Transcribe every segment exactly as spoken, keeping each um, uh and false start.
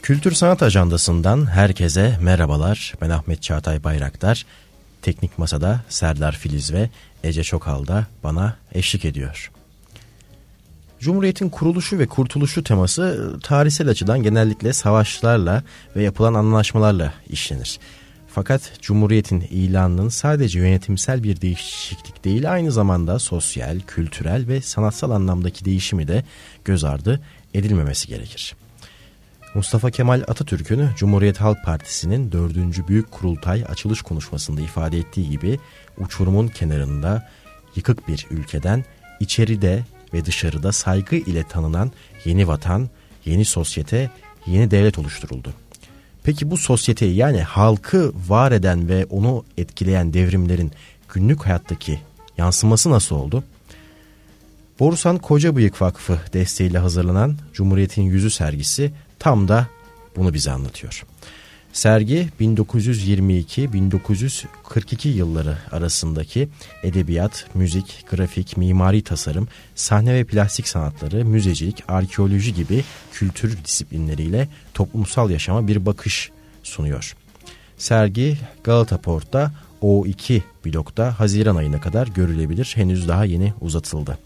Kültür Sanat Ajandası'ndan herkese merhabalar. Ben Ahmet Çağatay Bayraktar. Teknik Masa'da Serdar Filiz ve Ece Çokal da bana eşlik ediyor. Cumhuriyet'in kuruluşu ve kurtuluşu teması tarihsel açıdan genellikle savaşlarla ve yapılan anlaşmalarla işlenir. Fakat Cumhuriyet'in ilanının sadece yönetimsel bir değişiklik değil, aynı zamanda sosyal, kültürel ve sanatsal anlamdaki değişimi de göz ardı edilmemesi gerekir. Mustafa Kemal Atatürk'ün Cumhuriyet Halk Partisi'nin dördüncü Büyük Kurultay açılış konuşmasında ifade ettiği gibi uçurumun kenarında yıkık bir ülkeden içeride ve dışarıda saygı ile tanınan yeni vatan, yeni sosyete, yeni devlet oluşturuldu. Peki bu sosyeteyi, yani halkı var eden ve onu etkileyen devrimlerin günlük hayattaki yansıması nasıl oldu? Borusan Kocabıyık Vakfı desteğiyle hazırlanan Cumhuriyet'in Yüzü sergisi tam da bunu bize anlatıyor. Sergi bin dokuz yüz yirmi iki bin dokuz yüz kırk iki yılları arasındaki edebiyat, müzik, grafik, mimari tasarım, sahne ve plastik sanatları, müzecilik, arkeoloji gibi kültür disiplinleriyle toplumsal yaşama bir bakış sunuyor. Sergi Galata Port'ta O iki blokta Haziran ayına kadar görülebilir. Henüz daha yeni uzatıldı.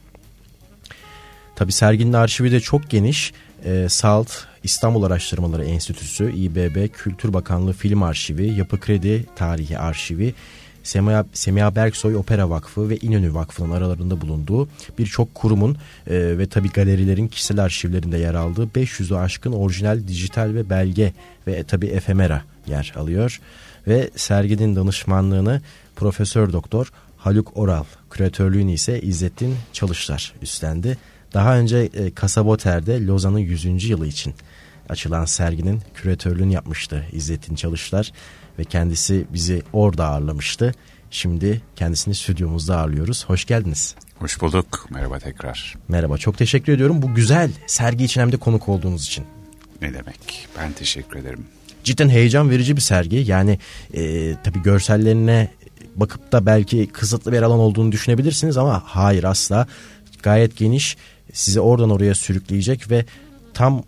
Tabii serginin arşivi de çok geniş. E, SALT, İstanbul Araştırmaları Enstitüsü, İBB, Kültür Bakanlığı Film Arşivi, Yapı Kredi Tarihi Arşivi, Semiha, Semiha Berksoy Opera Vakfı ve İnönü Vakfı'nın aralarında bulunduğu birçok kurumun e, ve tabii galerilerin kişisel arşivlerinde yer aldığı beş yüzü aşkın orijinal, dijital ve belge ve tabii efemera yer alıyor. Ve serginin danışmanlığını Profesör Doktor Haluk Oral, küratörlüğünü ise İzzettin Çalışlar üstlendi. Daha önce e, Kasaboter'de Lozan'ın yüzüncü yılı için açılan serginin küratörlüğünü yapmıştı İzzettin Çalışlar ve kendisi bizi orada ağırlamıştı. Şimdi kendisini stüdyomuzda ağırlıyoruz. Hoş geldiniz. Hoş bulduk. Merhaba tekrar. Merhaba. Çok teşekkür ediyorum bu güzel sergi için hem de konuk olduğunuz için. Ne demek? Ben teşekkür ederim. Cidden heyecan verici bir sergi. Yani e, tabii görsellerine bakıp da belki kısıtlı bir alan olduğunu düşünebilirsiniz ama hayır, asla. Gayet geniş, sizi oradan oraya sürükleyecek ve tam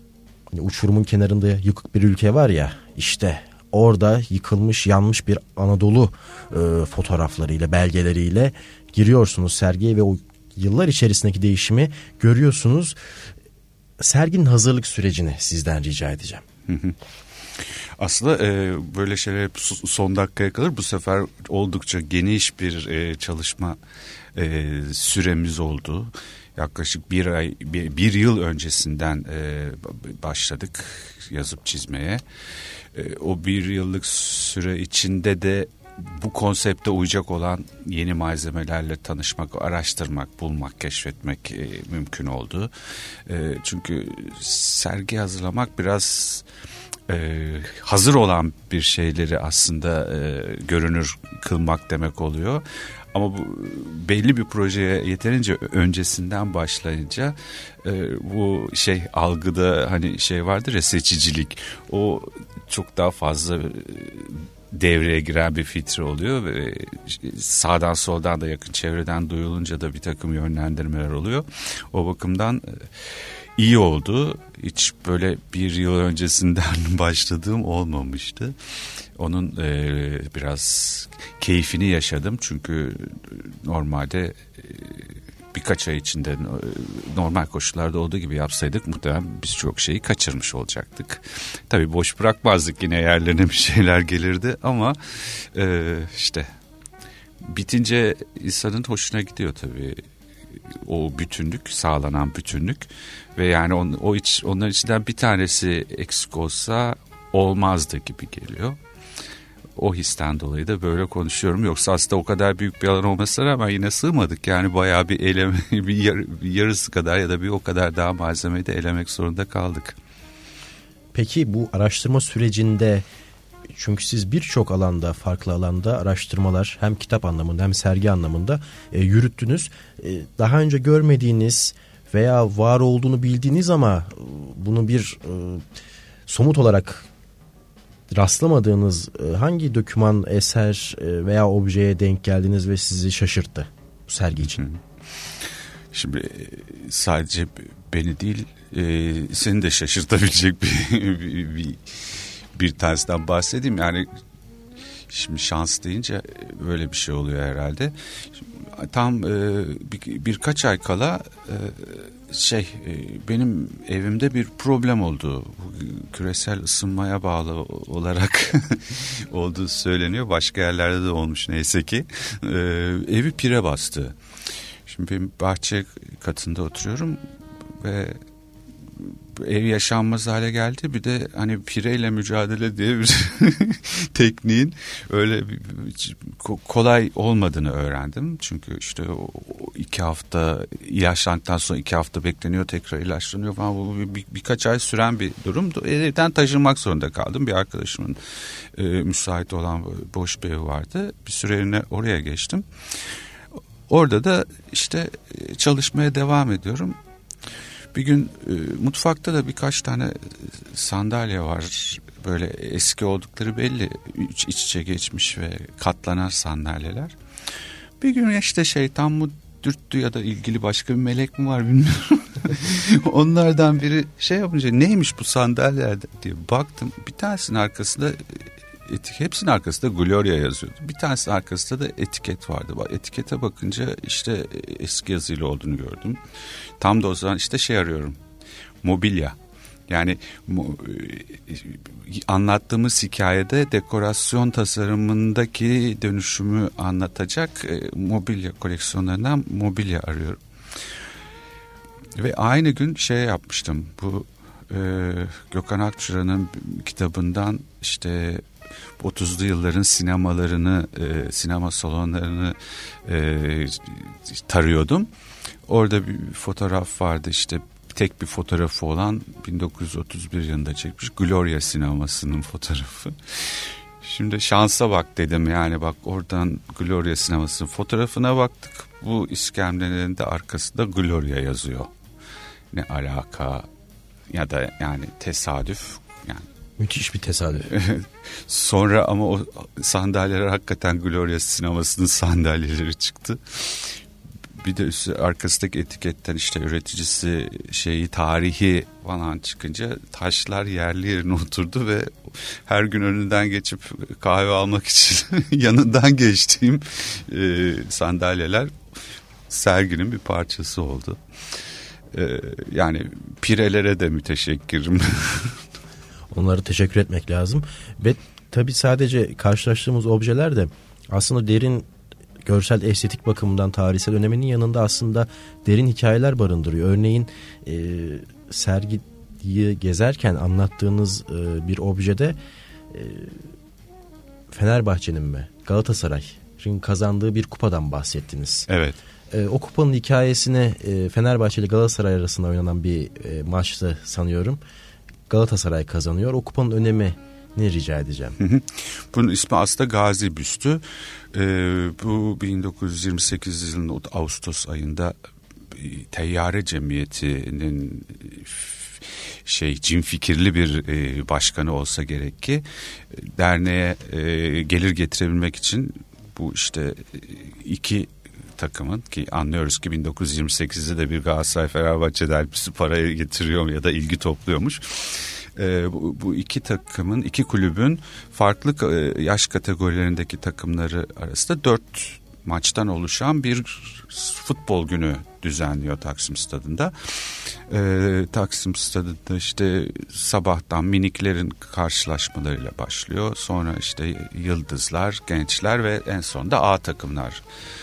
uçurumun kenarında yıkık bir ülke var ya, işte orada yıkılmış, yanmış bir Anadolu e, fotoğraflarıyla, belgeleriyle giriyorsunuz sergiye ve o yıllar içerisindeki değişimi görüyorsunuz. Serginin hazırlık sürecini sizden rica edeceğim. Hı hı. Aslında e, böyle şeyler hep son dakikaya kalır. Bu sefer oldukça geniş bir e, çalışma e, süremiz oldu. Yaklaşık bir ay, bir, bir yıl öncesinden e, başladık yazıp çizmeye. E, o bir yıllık süre içinde de bu konsepte uyacak olan yeni malzemelerle tanışmak, araştırmak, bulmak, keşfetmek e, mümkün oldu. E, çünkü sergi hazırlamak biraz e, hazır olan bir şeyleri aslında e, görünür kılmak demek oluyor. Ama bu belli bir projeye yeterince öncesinden başlayınca e, bu şey algıda hani şey vardır ya, seçicilik, o çok daha fazla e, devreye giren bir filtre oluyor ve sağdan soldan da yakın çevreden duyulunca da bir takım yönlendirmeler oluyor. O bakımdan e, iyi oldu. Hiç böyle bir yıl öncesinden başladığım olmamıştı. Onun e, biraz keyfini yaşadım çünkü normalde e, birkaç ay içinde e, normal koşullarda olduğu gibi yapsaydık muhtemelen biz çok şeyi kaçırmış olacaktık. Tabii boş bırakmazdık, yine yerlerine bir şeyler gelirdi ama e, işte bitince insanın hoşuna gidiyor tabii. O bütünlük, sağlanan bütünlük ve yani on, o iç, onların içinden bir tanesi eksik olsa olmazdı gibi geliyor. O histen dolayı da böyle konuşuyorum. Yoksa aslında o kadar büyük bir alan olmasına rağmen yine sığmadık. Yani bayağı bir eleme, bir, yar, bir yarısı kadar ya da bir o kadar daha malzemeyi de elemek zorunda kaldık. Peki bu araştırma sürecinde, çünkü siz birçok alanda, farklı alanda araştırmalar hem kitap anlamında hem sergi anlamında e, yürüttünüz. E, daha önce görmediğiniz veya var olduğunu bildiğiniz ama e, bunu bir e, somut olarak rastlamadığınız e, hangi doküman, eser e, veya objeye denk geldiniz ve sizi şaşırttı bu sergi için? Şimdi sadece beni değil, e, seni de şaşırtabilecek bir, bir, bir, bir tarzdan bahsedeyim. Yani şimdi şans deyince böyle bir şey oluyor herhalde. Şimdi, tam e, bir, birkaç ay kala e, şey e, benim evimde bir problem oldu. Küresel ısınmaya bağlı olarak olduğu söyleniyor. Başka yerlerde de olmuş neyse ki. E, evi pire bastı. Şimdi ben bahçe katında oturuyorum ve ev yaşanmaz hale geldi. Bir de hani pireyle mücadele diye bir tekniğin öyle bir, kolay olmadığını öğrendim. Çünkü işte o iki hafta ilaçlandıktan sonra iki hafta bekleniyor, tekrar ilaçlanıyor falan. Bu bir, bir, birkaç ay süren bir durum. Evden taşınmak zorunda kaldım. Bir arkadaşımın e, müsait olan boş bir evi vardı. Bir süreliğine oraya geçtim. Orada da işte çalışmaya devam ediyorum. Bir gün e, mutfakta da birkaç tane sandalye var. Böyle eski oldukları belli. İç, iç içe geçmiş ve katlanan sandalyeler. Bir gün işte şeytan mı dürttü ya da ilgili başka bir melek mi var bilmiyorum. Onlardan biri şey yapınca neymiş bu sandalyeler diye baktım. Bir tanesinin arkasında etik, hepsinin arkasında Gloria yazıyordu. Bir tanesinin arkasında da etiket vardı. Etikete bakınca işte eski yazıyla olduğunu gördüm. Tam da o zaman işte şey arıyorum. Mobilya. Yani anlattığımız hikayede dekorasyon tasarımındaki dönüşümü anlatacak mobilya koleksiyonlarından mobilya arıyorum. Ve aynı gün şey yapmıştım. Bu e, Gökhan Akçura'nın kitabından işte otuzlu yılların sinemalarını, e, sinema salonlarını e, tarıyordum. Orada bir fotoğraf vardı, işte tek bir fotoğrafı olan bin dokuz yüz otuz bir yılında çekmiş Gloria sinemasının fotoğrafı. Şimdi şansa bak dedim, yani bak oradan Gloria sinemasının fotoğrafına baktık. Bu iskemlelerin de arkasında Gloria yazıyor. Ne alaka ya da yani tesadüf yani. Müthiş bir tesadüf. Sonra ama o sandalyeler hakikaten Gloria sinemasının sandalyeleri çıktı. Bir de üstü, arkasındaki etiketten işte üreticisi şeyi tarihi falan çıkınca taşlar yerli yerine oturdu ve her gün önünden geçip kahve almak için yanından geçtiğim e, sandalyeler serginin bir parçası oldu. E, yani pirelere de müteşekkirim. Onlara teşekkür etmek lazım. Ve tabii sadece karşılaştığımız objeler de aslında derin görsel estetik bakımından tarihsel öneminin yanında aslında derin hikayeler barındırıyor. Örneğin e, sergiyi gezerken anlattığınız e, bir objede e, Fenerbahçe'nin mi Galatasaray'ın kazandığı bir kupadan bahsettiniz. Evet. E, o kupanın hikayesini e, Fenerbahçe ile Galatasaray arasında oynanan bir e, maçtı sanıyorum. Galatasaray kazanıyor. O kupanın önemi ne rica edeceğim? Hı hı. Bunun ismi aslında Gazi Büstü. Ee, bu bin dokuz yüz yirmi sekiz yılının Ağustos ayında Teyyare Cemiyeti'nin şey cin fikirli bir e, başkanı olsa gerek ki derneğe e, gelir getirebilmek için bu işte iki takımın, ki anlıyoruz ki bin dokuz yüz yirmi sekizde de bir Galatasaray Fenerbahçe derbisi parayı getiriyor ya da ilgi topluyormuş. Ee, bu, bu iki takımın, iki kulübün farklı e, yaş kategorilerindeki takımları arasında dört maçtan oluşan bir futbol günü düzenliyor Taksim Stadı'nda. Ee, Taksim Stadı'nda işte sabahtan miniklerin karşılaşmalarıyla başlıyor. Sonra işte yıldızlar, gençler ve en sonunda A takımlar.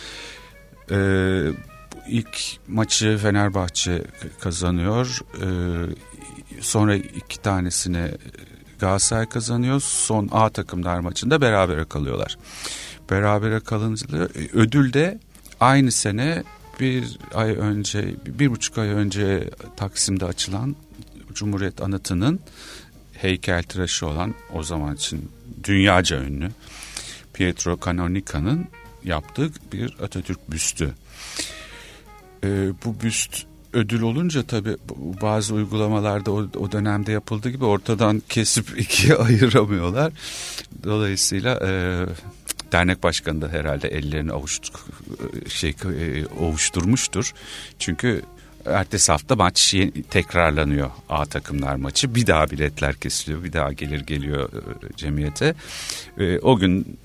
Ee, ilk maçı Fenerbahçe kazanıyor. Ee, sonra iki tanesini Galatasaray kazanıyor. Son A takımlar maçında berabere kalıyorlar. Berabere kalınca ödül de aynı sene bir ay önce, bir buçuk ay önce Taksim'de açılan Cumhuriyet Anıtı'nın heykeltıraşı olan, o zaman için dünyaca ünlü Pietro Canonica'nın yaptığı bir Atatürk büstü. Ee, bu büst ödül olunca tabii bazı uygulamalarda o, o dönemde yapıldığı gibi ortadan kesip ikiye ayıramıyorlar. Dolayısıyla e, dernek başkanı da herhalde ellerini avuç, şey, ovuşturmuştur. Çünkü ertesi hafta maç tekrarlanıyor, A takımlar maçı. Bir daha biletler kesiliyor, bir daha gelir geliyor cemiyete. O gün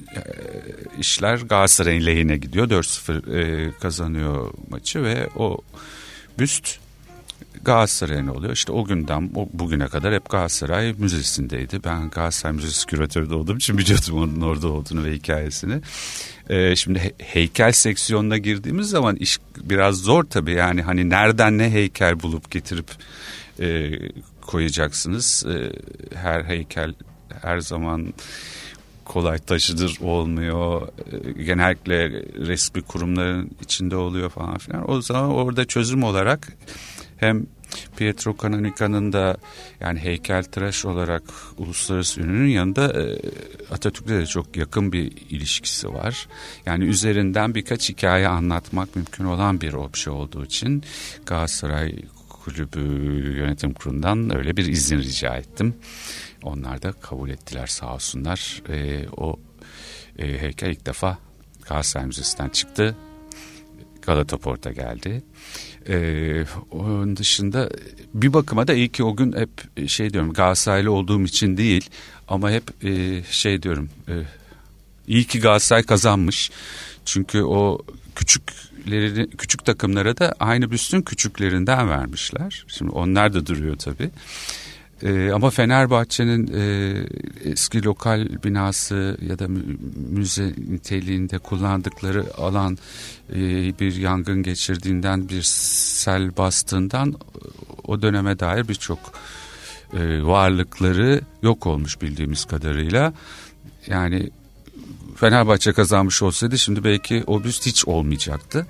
işler Galatasaray'ın lehine gidiyor. dört sıfır kazanıyor maçı ve o büst Galatasaray'ın oluyor. İşte o günden o bugüne kadar hep Galatasaray Müzesi'ndeydi. Ben Galatasaray Müzesi küratörü de olduğum için biliyordum onun orada olduğunu ve hikayesini. Ee, şimdi he- heykel seksiyonuna girdiğimiz zaman iş biraz zor tabii. Yani hani nereden ne heykel bulup getirip e, koyacaksınız. E, her heykel her zaman kolay taşıdır olmuyor. Genellikle resmi kurumların içinde oluyor falan filan. O zaman orada çözüm olarak hem Pietro Canonica'nın da yani heykeltıraş olarak uluslararası ününün yanında e, Atatürk'le de çok yakın bir ilişkisi var. Yani üzerinden birkaç hikaye anlatmak mümkün olan bir obje olduğu için Galatasaray Kulübü Yönetim Kurulu'ndan öyle bir izin rica ettim. Onlar da kabul ettiler sağ olsunlar. E, o e, heykel ilk defa Galatasaray Müzesi'nden çıktı. Galata Port'a geldi. Ee, onun dışında bir bakıma da iyi ki o gün hep şey diyorum, Galatasaraylı olduğum için değil ama hep e, şey diyorum, e, iyi ki Galatasaray kazanmış. Çünkü o küçükleri, küçük takımlara da aynı büstün küçüklerinden vermişler. Şimdi onlar da duruyor tabii. Ee, ama Fenerbahçe'nin e, eski lokal binası ya da müze niteliğinde kullandıkları alan e, bir yangın geçirdiğinden, bir sel bastığından o döneme dair birçok e, varlıkları yok olmuş bildiğimiz kadarıyla. Yani Fenerbahçe kazanmış olsaydı şimdi belki o büst hiç olmayacaktı.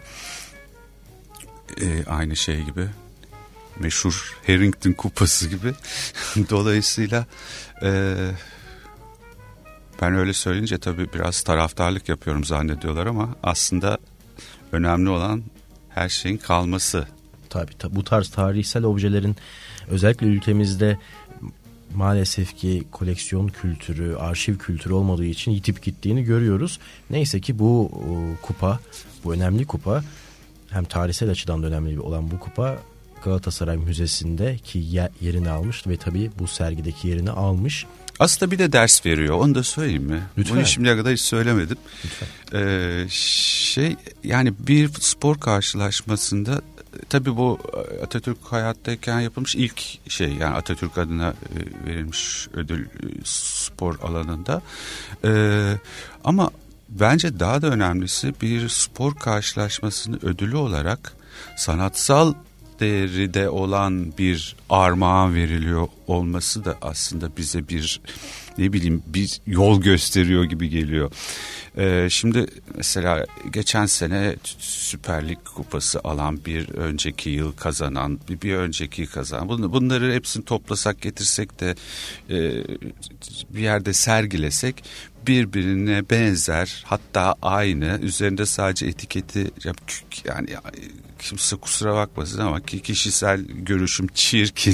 E, aynı şey gibi. Meşhur Harrington kupası gibi. Dolayısıyla e, ben öyle söyleyince tabii biraz taraftarlık yapıyorum zannediyorlar ama aslında önemli olan her şeyin kalması. Tabii, tabii bu tarz tarihsel objelerin özellikle ülkemizde maalesef ki koleksiyon kültürü, arşiv kültürü olmadığı için yitip gittiğini görüyoruz. Neyse ki bu o, kupa, bu önemli kupa, hem tarihsel açıdan da önemli olan bu kupa Galatasaray Müzesi'nde ki yerini almış ve tabii bu sergideki yerini almış. Aslında bir de ders veriyor. Onu da söyleyeyim mi? Lütfen. Bunu şimdiye kadar hiç söylemedim. Lütfen. Ee, şey yani bir spor karşılaşmasında tabii bu Atatürk hayattayken yapılmış ilk şey, yani Atatürk adına verilmiş ödül spor alanında. Ee, ama bence daha da önemlisi bir spor karşılaşmasının ödülü olarak sanatsal değeri de olan bir armağan veriliyor olması da aslında bize bir ne bileyim bir yol gösteriyor gibi geliyor. Ee, şimdi mesela geçen sene Süper Lig kupası alan, bir önceki yıl kazanan, bir, bir önceki kazanan, Bun, bunları hepsini toplasak getirsek de e, bir yerde sergilesek birbirine benzer, hatta aynı, üzerinde sadece etiketi, yani kimse kusura bakmasın ama ki kişisel görüşüm çirkin,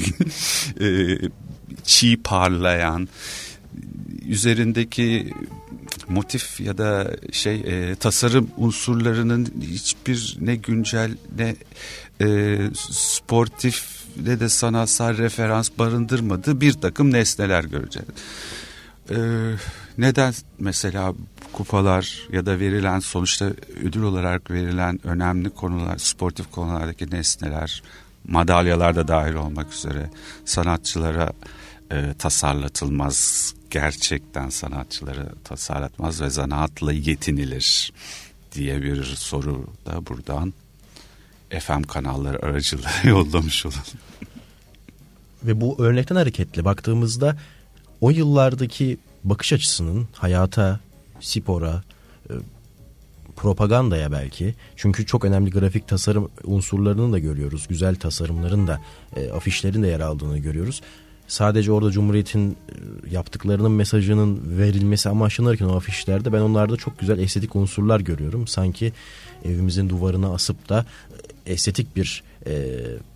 çiğ parlayan, üzerindeki motif ya da şey e, tasarım unsurlarının hiçbir ne güncel ne e, sportif ne de sanatsal referans barındırmadığı bir takım nesneler göreceğiz. E, neden mesela kupalar ya da verilen, sonuçta ödül olarak verilen önemli konular, sportif konulardaki nesneler, madalyalar da dahil olmak üzere sanatçılara e, tasarlatılmaz, gerçekten sanatçıları tasarlatmaz ve zanaatla yetinilir diye bir soru da buradan F M kanalları aracılığıyla yollamış olalım. Ve bu örnekten hareketle baktığımızda o yıllardaki bakış açısının hayata, spora, propagandaya belki, çünkü çok önemli grafik tasarım unsurlarını da görüyoruz. Güzel tasarımların da, afişlerin de yer aldığını görüyoruz. Sadece orada Cumhuriyet'in yaptıklarının mesajının verilmesi amaçlanırken o afişlerde ben onlarda çok güzel estetik unsurlar görüyorum. Sanki evimizin duvarına asıp da estetik bir e,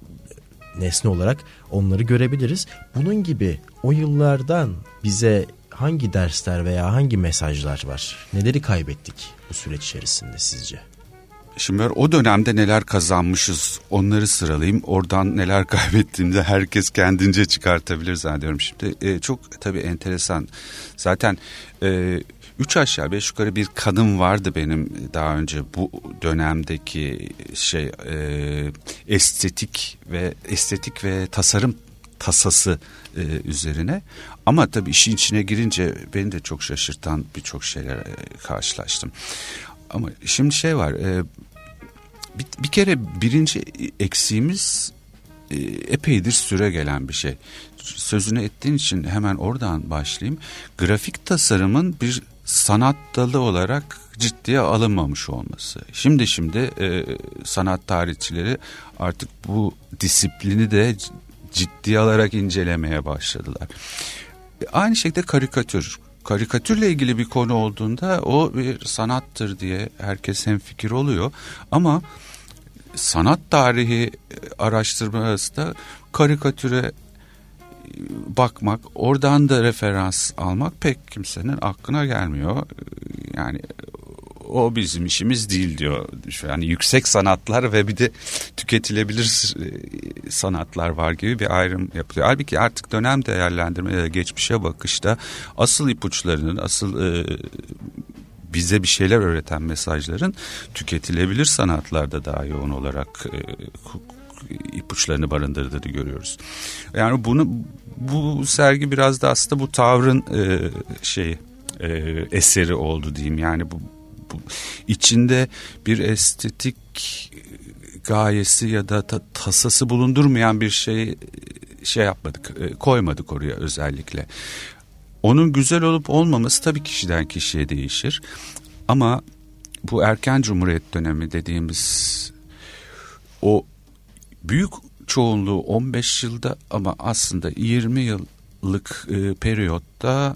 nesne olarak onları görebiliriz. Bunun gibi o yıllardan bize hangi dersler veya hangi mesajlar var? Neleri kaybettik bu süreç içerisinde sizce? Şimdi o dönemde neler kazanmışız onları sıralayayım. Oradan neler kaybettiğimde herkes kendince çıkartabilir zannediyorum. Şimdi e, çok tabii enteresan. Zaten e, üç aşağı beş yukarı bir kanım vardı benim daha önce bu dönemdeki şey e, estetik ve estetik ve tasarım tasası e, üzerine. Ama tabii işin içine girince beni de çok şaşırtan birçok şeyler e, karşılaştım. Ama şimdi şey var, e, bir, bir kere birinci eksiğimiz e, epeydir süre gelen bir şey. Sözünü ettiğin için hemen oradan başlayayım. Grafik tasarımın bir sanat dalı olarak ciddiye alınmamış olması. Şimdi şimdi e, sanat tarihçileri artık bu disiplini de ciddiye alarak incelemeye başladılar. E, aynı şekilde karikatür. Karikatürle ilgili bir konu olduğunda o bir sanattır diye herkes hemfikir oluyor. Ama sanat tarihi araştırması da karikatüre bakmak, oradan da referans almak pek kimsenin aklına gelmiyor. Yani o bizim işimiz değil diyor. Yani yüksek sanatlar ve bir de tüketilebilir sanatlar var gibi bir ayrım yapılıyor. Halbuki artık dönem değerlendirme ya da geçmişe bakışta asıl ipuçlarının, asıl e, bize bir şeyler öğreten mesajların tüketilebilir sanatlarda daha yoğun olarak e, ipuçlarını barındırdığını görüyoruz. Yani bunu bu sergi biraz da aslında bu tavrın e, şeyi e, eseri oldu diyeyim. Yani bu, bu içinde bir estetik gayesi ya da ta, tasası bulundurmayan bir şey şey yapmadık, e, koymadık oraya özellikle. Onun güzel olup olmaması tabii kişiden kişiye değişir. Ama bu erken Cumhuriyet dönemi dediğimiz o büyük çoğunluğu on beş yılda ama aslında yirmi yıllık e, periyotta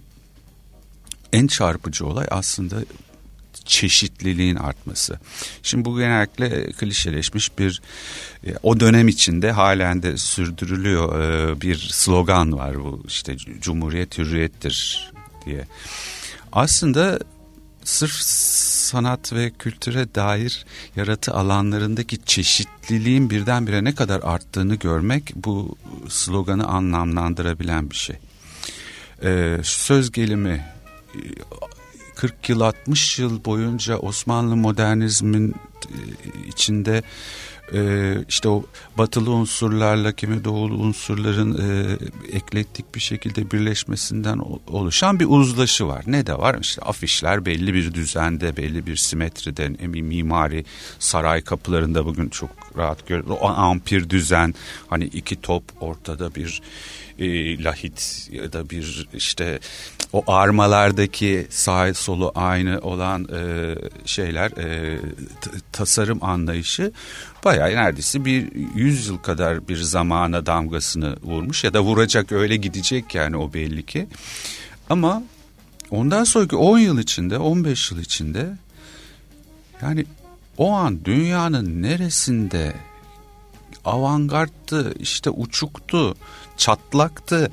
en çarpıcı olay aslında çeşitliliğin artması. Şimdi bu genellikle klişeleşmiş bir e, o dönem içinde halen de sürdürülüyor e, bir slogan var, bu işte Cumhuriyet hürriyettir diye. Aslında sırf sanat ve kültüre dair yaratı alanlarındaki çeşitliliğin birdenbire ne kadar arttığını görmek bu sloganı anlamlandırabilen bir şey. Ee, söz gelimi kırk yıl altmış yıl boyunca Osmanlı modernizmin içinde e, işte o batılı unsurlarla kimi doğulu unsurların e, eklektik bir şekilde birleşmesinden oluşan bir uzlaşı var. Ne de var? İşte afişler belli bir düzende, belli bir simetride, mimari saray kapılarında bugün çok rahat görüyoruz. O ampir düzen, hani iki top ortada bir e, lahit ya da bir işte o armalardaki sağ solu aynı olan e, şeyler, e, t- tasarım anlayışı bayağı neredeyse bir yüz yıl kadar bir zamana damgasını vurmuş ya da vuracak, öyle gidecek yani o belli ki. Ama ondan sonraki on yıl içinde, on beş yıl içinde yani o an dünyanın neresinde avantgardtı, işte uçuktu, çatlaktı,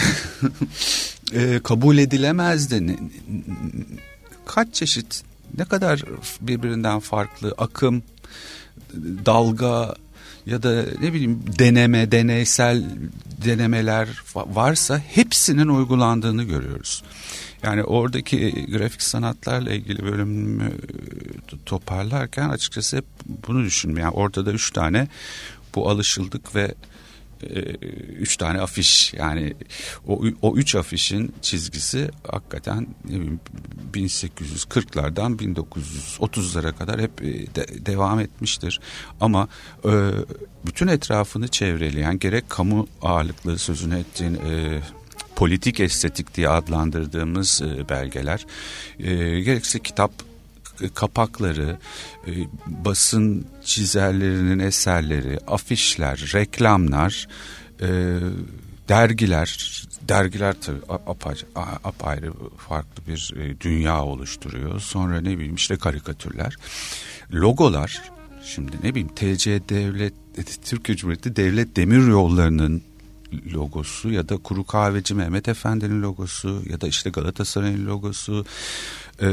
e, kabul edilemezdi. Ne, kaç çeşit, ne kadar birbirinden farklı akım, dalga ya da ne bileyim deneme, deneysel denemeler varsa hepsinin uygulandığını görüyoruz. Yani oradaki grafik sanatlarla ilgili bölümümü toparlarken açıkçası hep bunu düşündüm. Yani ortada üç tane bu alışıldık ve e, üç tane afiş, yani o, o üç afişin çizgisi hakikaten ne bileyim, bin sekiz yüz kırklardan bin dokuz yüz otuzlara kadar hep de, devam etmiştir. Ama e, bütün etrafını çevreleyen, gerek kamu ağırlıklı sözünü ettiğin e, politik estetik diye adlandırdığımız e, belgeler, e, gerekse kitap kapakları, e, basın çizerlerinin eserleri, afişler, reklamlar, e, dergiler, dergiler tabii apayrı, apayrı farklı bir e, dünya oluşturuyor. Sonra ne bileyim işte karikatürler, logolar. Şimdi ne bileyim T C Devlet, Türkiye Cumhuriyeti Devlet Demiryolları'nın logosu ya da Kuru Kahveci Mehmet Efendi'nin logosu ya da işte Galatasaray'ın logosu, e,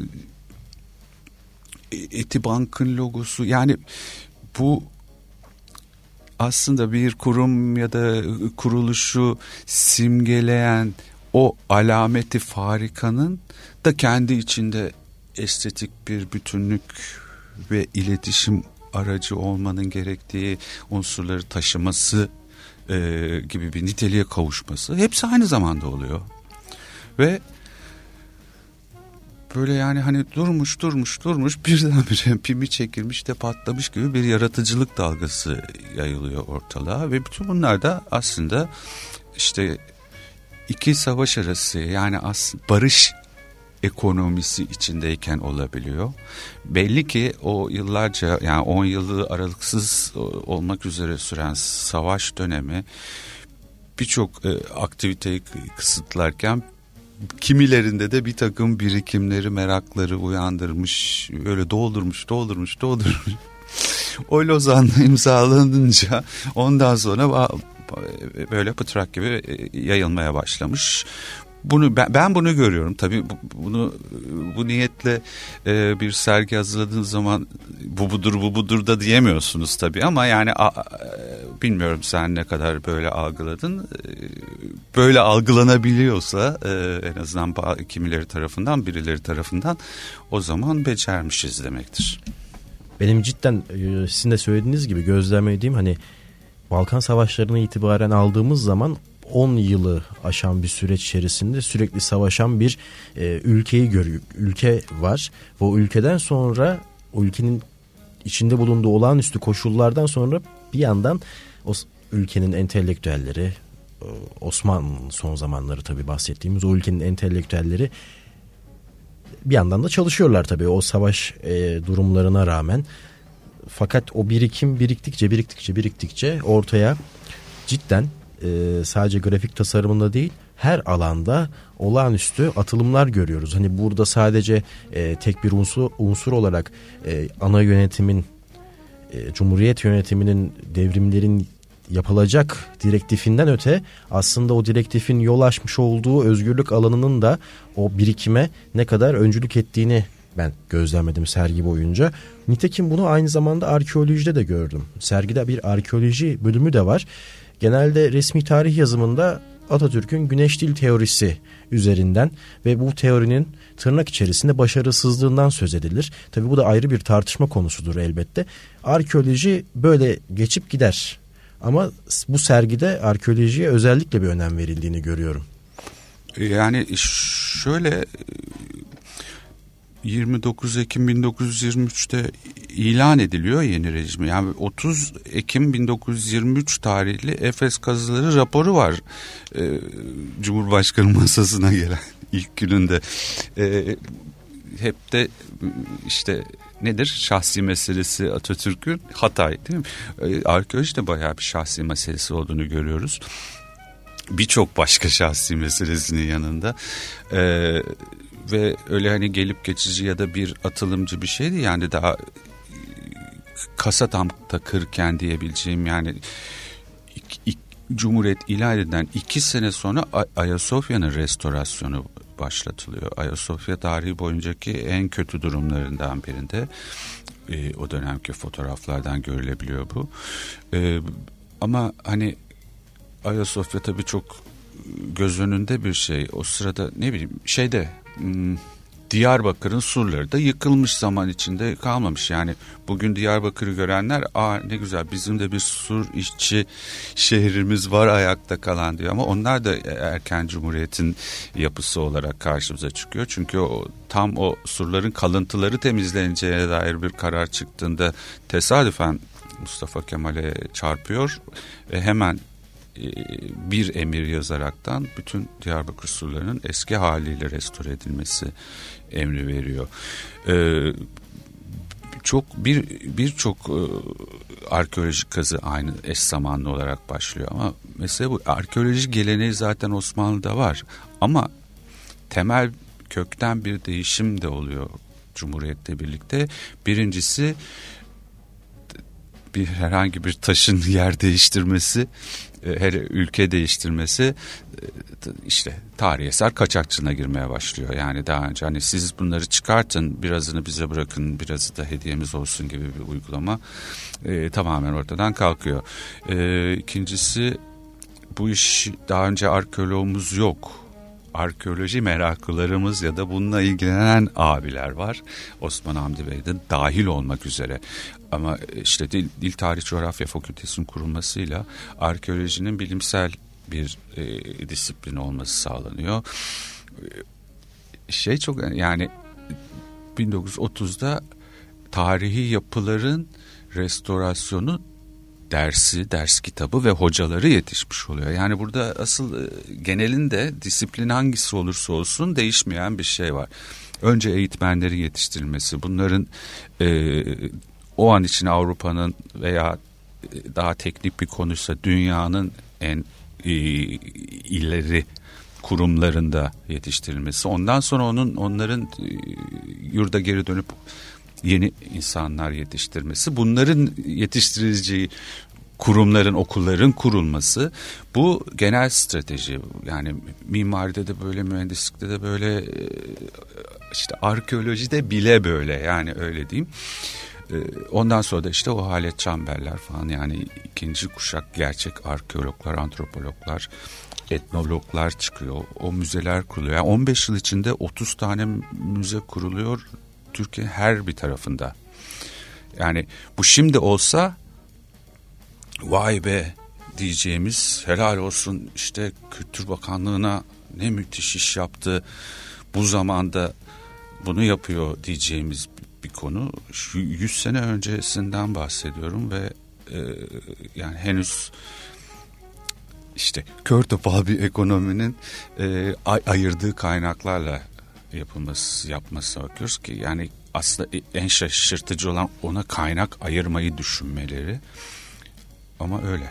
Etibank'ın logosu. Yani bu aslında bir kurum ya da kuruluşu simgeleyen o alameti farikanın da kendi içinde estetik bir bütünlük ve iletişim aracı olmanın gerektiği unsurları taşıması e, gibi bir niteliğe kavuşması hepsi aynı zamanda oluyor. Ve böyle yani hani durmuş durmuş durmuş birdenbire pimi çekilmiş de patlamış gibi bir yaratıcılık dalgası yayılıyor ortalığa ve bütün bunlar da aslında işte iki savaş arası, yani aslında barış ekonomisi içindeyken olabiliyor. Belli ki o yıllarca, yani on yılı aralıksız olmak üzere süren savaş dönemi birçok e, aktiviteyi kısıtlarken kimilerinde de bir takım birikimleri, merakları uyandırmış, öyle doldurmuş, doldurmuş, doldurmuş. O Lozan'la imzalanınca ondan sonra böyle pıtrak gibi yayılmaya başlamış. Bunu ben, ben bunu görüyorum. Tabii bu, bunu bu niyetle e, bir sergi hazırladığınız zaman bu budur bu budur da diyemiyorsunuz tabii, ama yani a, a, bilmiyorum sen ne kadar böyle algıladın. E, böyle algılanabiliyorsa e, en azından kimileri tarafından, birileri tarafından, o zaman becermişiz demektir. Benim cidden e, sizin de söylediğiniz gibi gözlemlediğim, hani Balkan Savaşları'na itibaren aldığımız zaman on yılı aşan bir süreç içerisinde sürekli savaşan bir e, ülkeyi görüyoruz. Ülke var ve o ülkeden sonra, o ülkenin içinde bulunduğu olağanüstü koşullardan sonra bir yandan o ülkenin entelektüelleri, Osmanlı'nın son zamanları tabii bahsettiğimiz o ülkenin entelektüelleri bir yandan da çalışıyorlar tabii o savaş e, durumlarına rağmen. Fakat o birikim biriktikçe biriktikçe biriktikçe ortaya cidden e, sadece grafik tasarımında değil, her alanda olağanüstü atılımlar görüyoruz. Hani burada sadece e, tek bir unsur, unsur olarak e, ana yönetimin, e, Cumhuriyet yönetiminin, devrimlerin yapılacak direktifinden öte aslında o direktifin yol açmış olduğu özgürlük alanının da o birikime ne kadar öncülük ettiğini ben gözlemledim sergi boyunca. Nitekim bunu aynı zamanda arkeolojide de gördüm. Sergide bir arkeoloji bölümü de var. Genelde resmi tarih yazımında Atatürk'ün güneş dil teorisi üzerinden ve bu teorinin tırnak içerisinde başarısızlığından söz edilir. Tabii bu da ayrı bir tartışma konusudur elbette. Arkeoloji böyle geçip gider. Ama bu sergide arkeolojiye özellikle bir önem verildiğini görüyorum. Yani şöyle, yirmi dokuz Ekim bin dokuz yüz yirmi üçte ilan ediliyor yeni rejim. Yani otuz Ekim bin dokuz yüz yirmi üç tarihli Efes kazıları raporu var. Ee, Cumhurbaşkanı masasına gelen ilk gününde. Ee, hep de işte nedir? Şahsi meselesi Atatürk'ün, Hatay değil mi? Ee, arkeolojide bayağı bir şahsi meselesi olduğunu görüyoruz. Birçok başka şahsi meselesinin yanında. Ee, ve öyle hani gelip geçici ya da bir atılımcı bir şeydi, yani daha kasa tam takırken diyebileceğim, yani ilk, ilk, Cumhuriyet ilan edilen iki sene sonra Ayasofya'nın restorasyonu başlatılıyor. Ayasofya tarihi boyuncaki en kötü durumlarından birinde. E, o dönemki fotoğraflardan görülebiliyor bu. E, ama hani Ayasofya tabii çok göz önünde bir şey. O sırada ne bileyim şeyde hmm, Diyarbakır'ın surları da yıkılmış, zaman içinde kalmamış. Yani bugün Diyarbakır'ı görenler, aa ne güzel bizim de bir sur işçi şehrimiz var ayakta kalan diyor. Ama onlar da erken cumhuriyetin yapısı olarak karşımıza çıkıyor. Çünkü o tam o surların kalıntıları temizleneceğine dair bir karar çıktığında tesadüfen Mustafa Kemal'e çarpıyor ve hemen bir emir yazaraktan bütün Diyarbakır surlarının eski haliyle restore edilmesi emri veriyor. Ee, çok bir birçok e, arkeolojik kazı aynı eş zamanlı olarak başlıyor, ama mesela bu arkeoloji geleneği zaten Osmanlı'da var, ama temel kökten bir değişim de oluyor Cumhuriyet'le birlikte. Birincisi, bir herhangi bir taşın yer değiştirmesi, her ülke değiştirmesi işte tarihi eser kaçakçılığına girmeye başlıyor. Yani daha önce hani siz bunları çıkartın, birazını bize bırakın, birazı da hediyemiz olsun gibi bir uygulama e, tamamen ortadan kalkıyor. E, ikincisi, bu iş daha önce arkeoloğumuz yok. Arkeoloji meraklılarımız ya da bununla ilgilenen abiler var. Osman Hamdi Bey de dahil olmak üzere. Ama işte Dil, Dil Tarih Coğrafya Fakültesi'nin kurulmasıyla arkeolojinin bilimsel bir e, disiplin olması sağlanıyor. Şey çok yani bin dokuz yüz otuzda tarihi yapıların restorasyonu dersi, ders kitabı ve hocaları yetişmiş oluyor. Yani burada asıl genelinde disiplin hangisi olursa olsun değişmeyen bir şey var. Önce eğitmenlerin yetiştirilmesi, bunların e, o an için Avrupa'nın veya daha teknik bir konuysa dünyanın en e, ileri kurumlarında yetiştirilmesi. Ondan sonra onun onların e, yurda geri dönüp yeni insanlar yetiştirmesi, bunların yetiştirileceği kurumların, okulların kurulması, bu genel strateji. Yani mimaride de böyle, mühendislikte de böyle, işte arkeolojide bile böyle, yani öyle diyeyim. Ondan sonra da işte o Halet Çamberler falan, yani ikinci kuşak gerçek arkeologlar, antropologlar, etnologlar çıkıyor. O müzeler kuruluyor. Yani on beş yıl içinde otuz tane müze kuruluyor Türkiye'nin her bir tarafında. Yani bu şimdi olsa vay be diyeceğimiz, helal olsun işte Kültür Bakanlığı'na ne müthiş iş yaptı, bu zamanda bunu yapıyor diyeceğimiz bir konu. Şu yüz sene öncesinden bahsediyorum ve e, yani henüz işte kör topal bir ekonominin e, ay, ayırdığı kaynaklarla yapılması, yapmasına bakıyoruz ki yani aslında en şaşırtıcı olan ona kaynak ayırmayı düşünmeleri, ama öyle.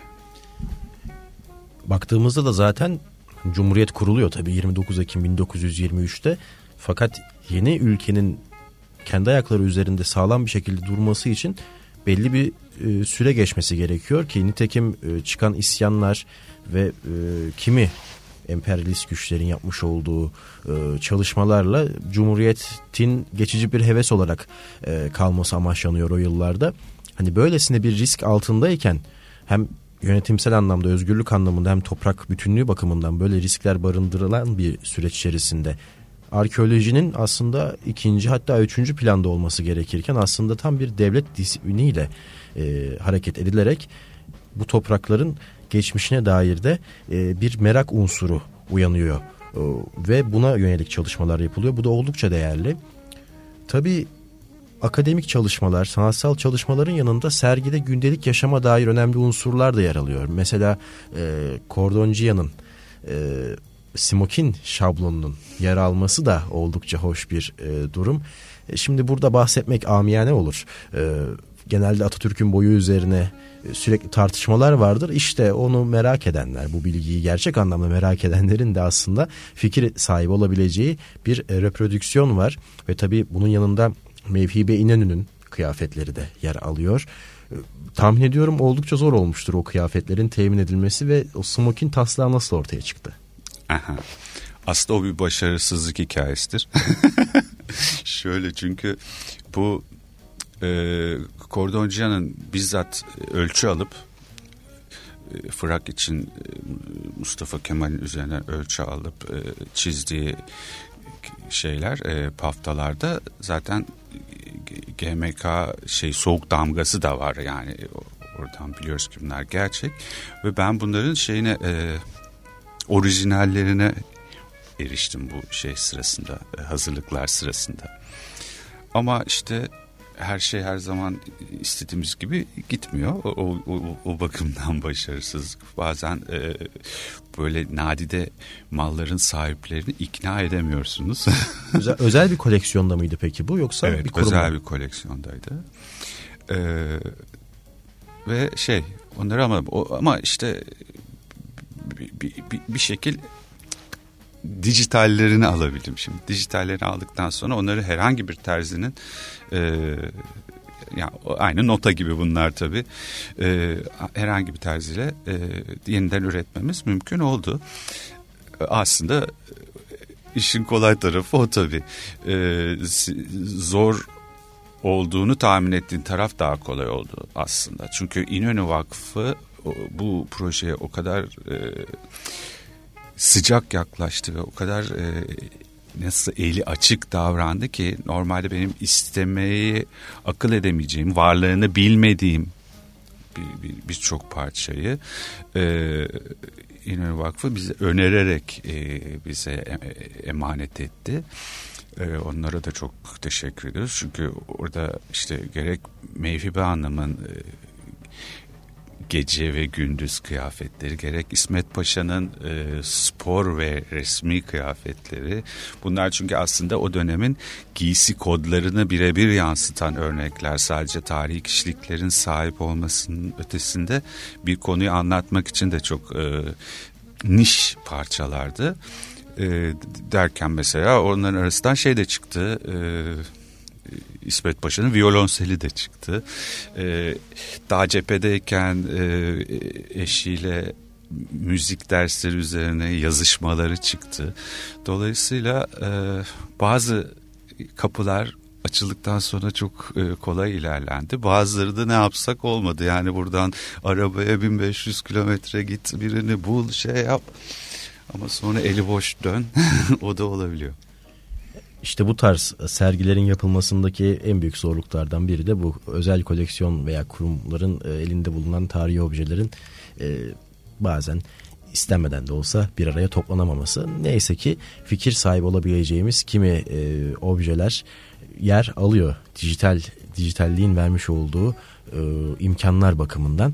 Baktığımızda da zaten Cumhuriyet kuruluyor tabii yirmi dokuz Ekim bin dokuz yüz yirmi üçte, fakat yeni ülkenin kendi ayakları üzerinde sağlam bir şekilde durması için belli bir e, süre geçmesi gerekiyor ki nitekim e, çıkan isyanlar ve e, kimi emperyalist güçlerin yapmış olduğu e, çalışmalarla Cumhuriyet'in geçici bir heves olarak e, kalması amaçlanıyor o yıllarda. Hani böylesine bir risk altındayken hem yönetimsel anlamda, özgürlük anlamında hem toprak bütünlüğü bakımından böyle riskler barındırılan bir süreç içerisinde arkeolojinin aslında ikinci, hatta üçüncü planda olması gerekirken aslında tam bir devlet disipliniyle e, hareket edilerek bu toprakların geçmişine dair de e, bir merak unsuru uyanıyor e, ve buna yönelik çalışmalar yapılıyor. Bu da oldukça değerli. Tabii akademik çalışmalar, sanatsal çalışmaların yanında sergide gündelik yaşama dair önemli unsurlar da yer alıyor. Mesela e, Cordoncia'nın e, smokin şablonunun yer alması da oldukça hoş bir e, durum. E, şimdi burada bahsetmek amiyane olur. E, genelde Atatürk'ün boyu üzerine sürekli tartışmalar vardır. İşte onu merak edenler, bu bilgiyi gerçek anlamda merak edenlerin de aslında fikir sahibi olabileceği bir e, reprodüksiyon var. Ve tabii bunun yanında Mevhibe İnönü'nün kıyafetleri de yer alıyor. E, tahmin ediyorum oldukça zor olmuştur o kıyafetlerin temin edilmesi ve o smokin taslağı nasıl ortaya çıktı? Aha. Aslında o bir başarısızlık hikayesidir. Şöyle, çünkü bu e, Cordoncia'nın bizzat ölçü alıp e, frak için e, Mustafa Kemal'in üzerinden ölçü alıp e, çizdiği şeyler, e, paftalarda zaten G M K şey soğuk damgası da var, yani oradan biliyoruz ki bunlar gerçek ve ben bunların şeyine e, orijinallerine eriştim bu şey sırasında, hazırlıklar sırasında. Ama işte her şey her zaman istediğimiz gibi gitmiyor. O, o, o bakımdan başarısız. Bazen e, böyle nadide malların sahiplerini ikna edemiyorsunuz. Özel, özel bir koleksiyonda mıydı peki bu, yoksa evet, bir kurum? Özel bir koleksiyondaydı. Ee, ve şey onları ama o, ama işte bir, bir, bir şekil dijitallerini alabildim şimdi. Dijitallerini aldıktan sonra onları herhangi bir terzinin e, yani aynı nota gibi bunlar tabii. E, herhangi bir terziyle e, yeniden üretmemiz mümkün oldu. E, aslında işin kolay tarafı o tabii. E, zor olduğunu tahmin ettiğin taraf daha kolay oldu aslında. Çünkü İnönü Vakfı bu projeye o kadar e, sıcak yaklaştı ve o kadar e, nasıl eli açık davrandı ki normalde benim istemeyi akıl edemeyeceğim, varlığını bilmediğim birçok bir, bir parçayı e, İnönü Vakfı bize önererek e, bize emanet etti. E, onlara da çok teşekkür ediyoruz. Çünkü orada işte gerek Mevhibe Hanım'ın e, gece ve gündüz kıyafetleri, gerek İsmet Paşa'nın e, spor ve resmi kıyafetleri, bunlar çünkü aslında o dönemin giysi kodlarını birebir yansıtan örnekler. Sadece tarihi kişiliklerin sahip olmasının ötesinde bir konuyu anlatmak için de çok e, niş parçalardı. E, derken mesela onların arasından şey de çıktı, e, İsmet Paşa'nın violonseli de çıktı. Ee, daha cephedeyken e, eşiyle müzik dersleri üzerine yazışmaları çıktı. Dolayısıyla e, bazı kapılar açıldıktan sonra çok e, kolay ilerlendi. Bazıları da ne yapsak olmadı. Yani buradan arabaya bin beş yüz kilometre git, birini bul, şey yap. Ama sonra eli boş dön. O da olabiliyor. İşte bu tarz sergilerin yapılmasındaki en büyük zorluklardan biri de bu özel koleksiyon veya kurumların elinde bulunan tarihi objelerin e, bazen istenmeden de olsa bir araya toplanamaması. Neyse ki fikir sahibi olabileceğimiz kimi e, objeler yer alıyor dijital dijitalliğin vermiş olduğu e, imkanlar bakımından.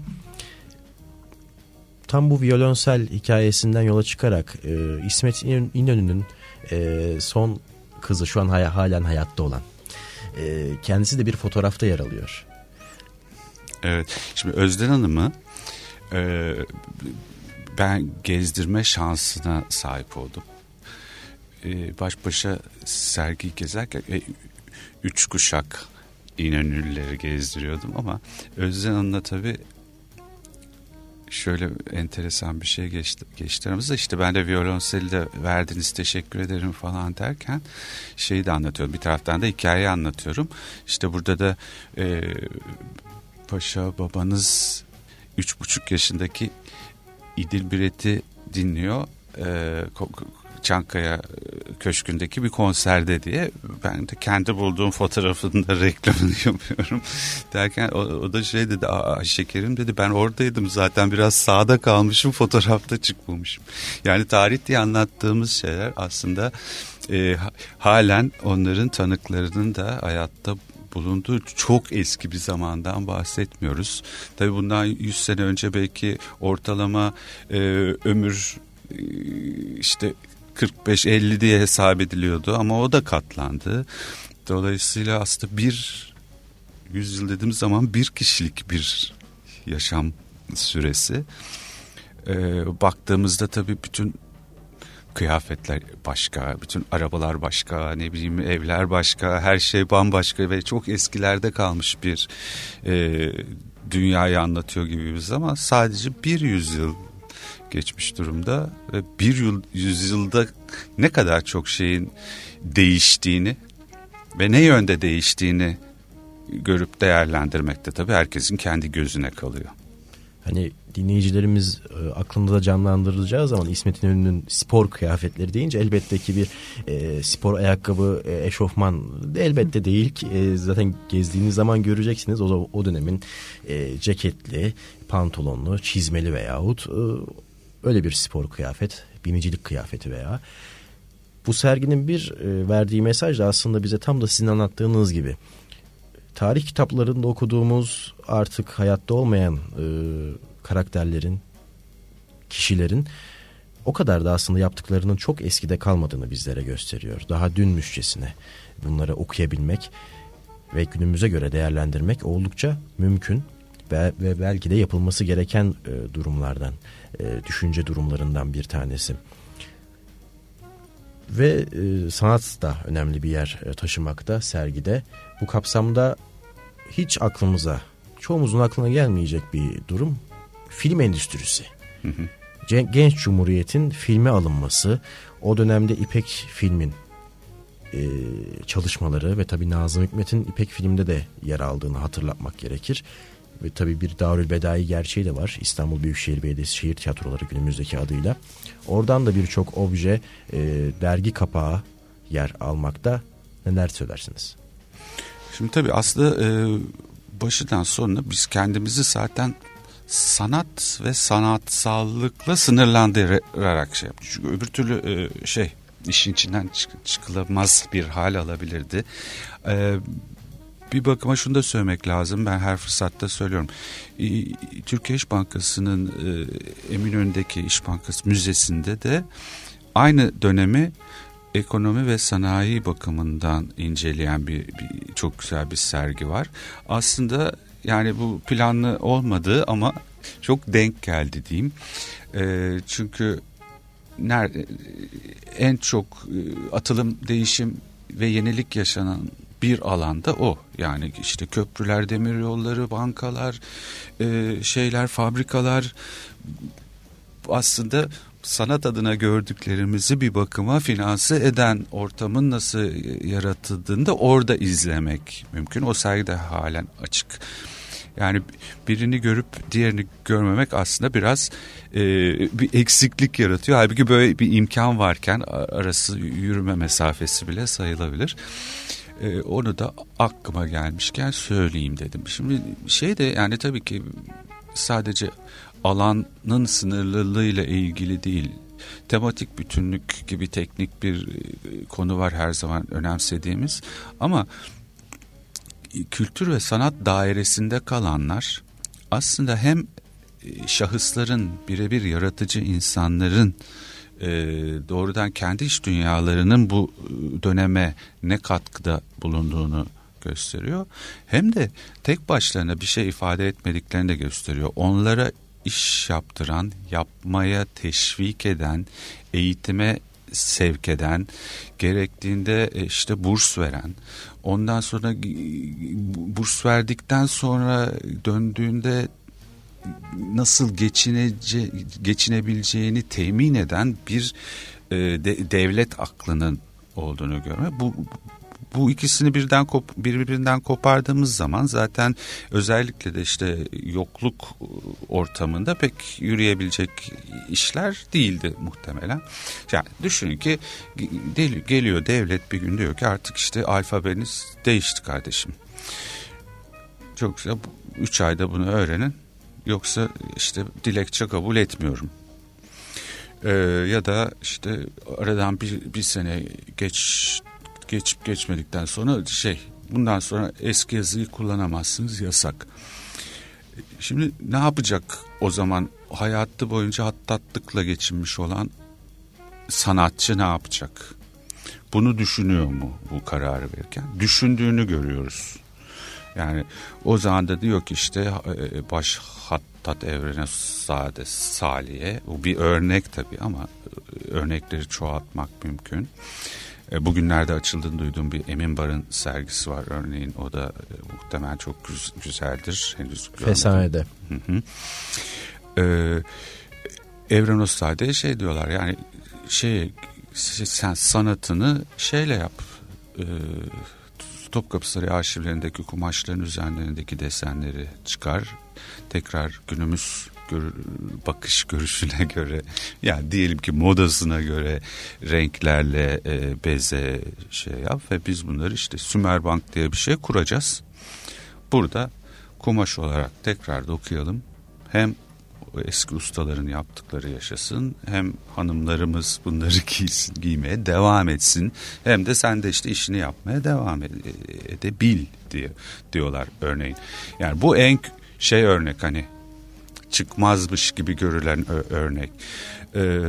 Tam bu violonsel hikayesinden yola çıkarak e, İsmet İnönü'nün e, son kızı, şu an hay- halen hayatta olan, e, kendisi de bir fotoğrafta yer alıyor. Evet, şimdi Özden Hanım'ı e, ben gezdirme şansına sahip oldum. E, baş başa sergi gezerken e, üç kuşak İnönü'lüleri gezdiriyordum ama Özden Hanım'la tabii şöyle enteresan bir şey geçti, geçti aramızda. İşte ben de violonseli de verdiniz, teşekkür ederim falan derken şeyi de anlatıyorum. Bir taraftan da hikayeyi anlatıyorum. İşte burada da e, Paşa babanız üç buçuk yaşındaki İdil Biret'i dinliyor. E, Çankaya Köşkü'ndeki bir konserde diye ben de kendi bulduğum fotoğrafın da reklamını yapıyorum derken o, o da şey dedi, aa şekerim dedi, ben oradaydım zaten, biraz sağda kalmışım, fotoğrafta çıkmamışım. Yani tarih diye anlattığımız şeyler aslında e, halen onların tanıklarının da hayatta bulunduğu çok eski bir zamandan bahsetmiyoruz. Tabii bundan yüz sene önce belki ortalama e, ömür e, işte kırk beş elli diye hesap ediliyordu ama o da katlandı. Dolayısıyla aslında bir yüzyıl dediğimiz zaman bir kişilik bir yaşam süresi. Ee, baktığımızda tabii bütün kıyafetler başka, bütün arabalar başka, ne bileyim evler başka, her şey bambaşka ve çok eskilerde kalmış bir e, dünyayı anlatıyor gibiyiz ama sadece bir yüzyıl geçmiş durumda ve bir yüzyılda ne kadar çok şeyin değiştiğini ve ne yönde değiştiğini görüp değerlendirmekte tabii herkesin kendi gözüne kalıyor. Hani dinleyicilerimiz e, aklında da canlandıracağı zaman İsmet İnönü'nün spor kıyafetleri deyince elbette ki bir e, spor ayakkabı, e, eşofman de elbette değil ki e, zaten gezdiğiniz zaman göreceksiniz o, o dönemin e, ceketli, pantolonlu, çizmeli veyahut e, öyle bir spor kıyafet, binicilik kıyafeti veya bu serginin bir e, verdiği mesaj da aslında bize tam da sizin anlattığınız gibi tarih kitaplarında okuduğumuz artık hayatta olmayan e, karakterlerin, kişilerin o kadar da aslında yaptıklarının çok eskide kalmadığını bizlere gösteriyor. Daha dünmüşçesine bunları okuyabilmek ve günümüze göre değerlendirmek oldukça mümkün ve, ve belki de yapılması gereken e, durumlardan, e, düşünce durumlarından bir tanesi. Ve e, sanat da önemli bir yer e, taşımakta sergide. Bu kapsamda hiç aklımıza, çoğumuzun aklına gelmeyecek bir durum film endüstrisi. Hı hı. Genç Cumhuriyet'in filme alınması, o dönemde İpek Film'in e, çalışmaları ve tabii Nazım Hikmet'in İpek Film'de de yer aldığını hatırlatmak gerekir. Ve tabii bir Darülbedai gerçeği de var. İstanbul Büyükşehir Belediyesi Şehir Tiyatroları günümüzdeki adıyla. Oradan da birçok obje, e, dergi kapağı yer almakta. Neler söylersiniz? Şimdi tabii aslında e, başından sonuna biz kendimizi zaten sanat ve sanatsallıkla sınırlandırarak şey yaptık. Çünkü öbür türlü e, şey işin içinden çık- çıkılamaz bir hal alabilirdi. E, bir bakıma şunu da söylemek lazım. Ben her fırsatta söylüyorum. E, Türkiye İş Bankası'nın e, Eminönü'ndeki İş Bankası Müzesi'nde de aynı dönemi ekonomi ve sanayi bakımından inceleyen bir, bir çok güzel bir sergi var. Aslında yani bu planlı olmadı ama çok denk geldi diyeyim. E, çünkü nerede en çok atılım, değişim ve yenilik yaşanan bir alanda o. Yani işte köprüler, demiryolları, bankalar, e, şeyler, fabrikalar, aslında sanat adına gördüklerimizi bir bakıma finanse eden ortamın nasıl yaratıldığını da orada izlemek mümkün. O sergide halen açık. Yani birini görüp diğerini görmemek aslında biraz e, bir eksiklik yaratıyor. Halbuki böyle bir imkan varken arası yürüme mesafesi bile sayılabilir. E, onu da aklıma gelmişken söyleyeyim dedim. Şimdi şey de yani tabii ki sadece alanın sınırlılığıyla ilgili değil. Tematik bütünlük gibi teknik bir konu var her zaman önemsediğimiz. Ama kültür ve sanat dairesinde kalanlar aslında hem şahısların, birebir yaratıcı insanların e, doğrudan kendi iç dünyalarının bu döneme ne katkıda bulunduğunu gösteriyor. Hem de tek başlarına bir şey ifade etmediklerini de gösteriyor. Onlara iş yaptıran, yapmaya teşvik eden, eğitime sevk eden, gerektiğinde işte burs veren, ondan sonra burs verdikten sonra döndüğünde nasıl geçinece, geçinebileceğini temin eden bir e, de, devlet aklının olduğunu görme. Bu Bu ikisini birden kop, birbirinden kopardığımız zaman zaten özellikle de işte yokluk ortamında pek yürüyebilecek işler değildi muhtemelen. Yani düşünün ki geliyor devlet bir gün diyor ki artık işte alfabeniz değişti kardeşim. Çok güzel, üç ayda bunu öğrenin, yoksa işte dilekçe kabul etmiyorum. Ee, ya da işte aradan bir, bir sene geç geçip geçmedikten sonra şey, bundan sonra eski yazıyı kullanamazsınız, yasak. Şimdi ne yapacak o zaman hayatı boyunca hattatlıkla geçinmiş olan sanatçı, ne yapacak? Bunu düşünüyor mu bu kararı verirken? Düşündüğünü görüyoruz. Yani o zaman da diyor ki işte baş hattat Evrene Sade Salih'e, bu bir örnek tabii ama örnekleri çoğaltmak mümkün. Bugünlerde açıldığını duyduğum bir Emin Bar'ın sergisi var örneğin. O da e, muhtemelen çok güz- güzeldir. Henüz Fesane'de. Hı hı. Ee, Evren Usta'da şey diyorlar, yani şey, sen sanatını şeyle yap. E, Topkapı Sarayı arşivlerindeki kumaşların üzerlerindeki desenleri çıkar. Tekrar günümüz gör, bakış görüşüne göre, yani diyelim ki modasına göre renklerle e, beze şey yap ve biz bunları işte Sümerbank diye bir şey kuracağız. Burada kumaş olarak tekrar dokuyalım. Hem eski ustaların yaptıkları yaşasın, hem hanımlarımız bunları giysin, giymeye devam etsin, hem de sen de işte işini yapmaya devam edebil diye diyorlar örneğin. Yani bu en şey örnek, hani çıkmazmış gibi görülen örnek. Ee,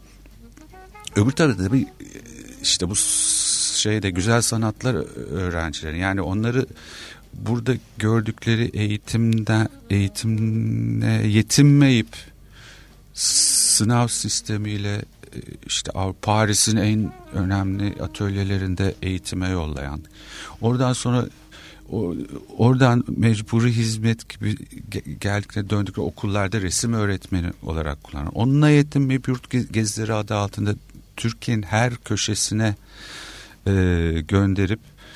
öbür tarafta da bir işte bu şeyde güzel sanatlar öğrencileri, yani onları burada gördükleri eğitimden eğitimle yetinmeyip sınav sistemiyle işte Paris'in en önemli atölyelerinde eğitime yollayan, oradan sonra o, oradan mecburi hizmet gibi geldikleri döndükleri okullarda resim öğretmeni olarak kullanan. Onunla yetim bir yurt gezileri adı altında Türkiye'nin her köşesine e, gönderip